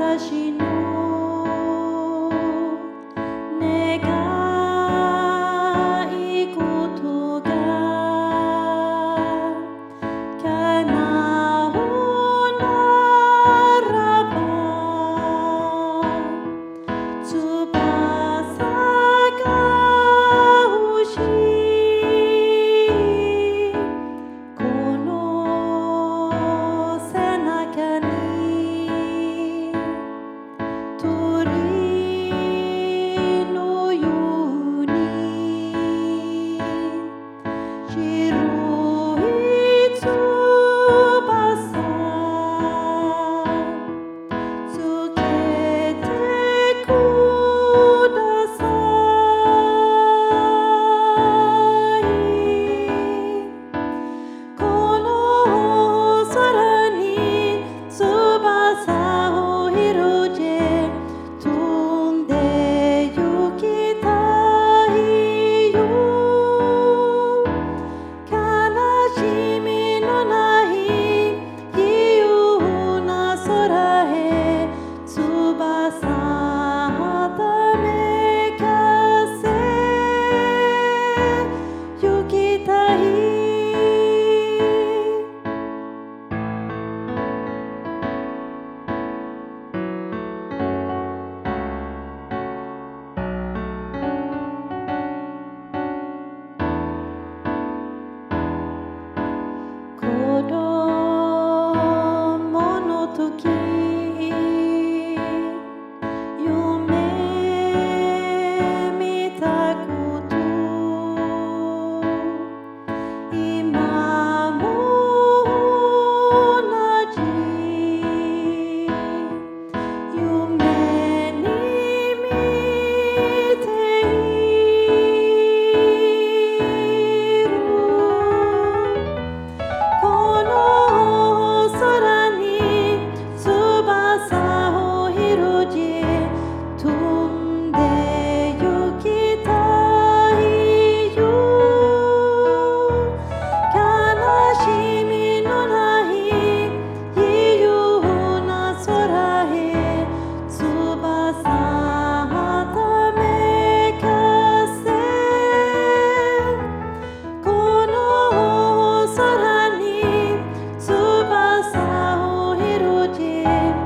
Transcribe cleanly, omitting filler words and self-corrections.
私の願い事が叶うならば翼が欲しいこの背中に鳥のように白い翼つけてくださいこの空に翼を広げ飛んで行きたいよ悲しみのない自由な空へ翼ためかせ行きたい子供の時夢見たこと今も同じ夢に見ているこの空に翼を広げ飛んで行きたいよ悲しみのない自由な空へ翼ためかせこの空に翼を広げ